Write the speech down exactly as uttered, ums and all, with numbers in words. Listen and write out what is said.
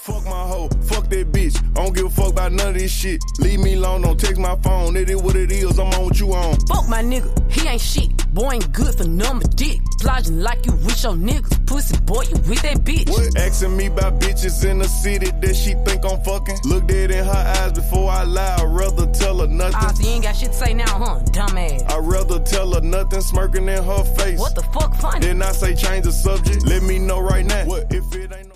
Fuck my hoe, fuck that bitch. I don't give a fuck about none of this shit. Leave me alone, don't text my phone. It is what it is, I'm on what you on. Fuck my nigga, he ain't shit. Boy ain't good for number dick. Plodging like you with your niggas. Pussy boy, you with that bitch. What? Asking me about bitches in the city that she think I'm fucking. Look dead in her eyes before I lie. I'd rather tell her nothing. Ah, so you ain't got shit to say now, huh? Dumbass. I'd rather tell her nothing, smirking in her face. What the fuck funny? Then I say change the subject. Let me know right now. What if it ain't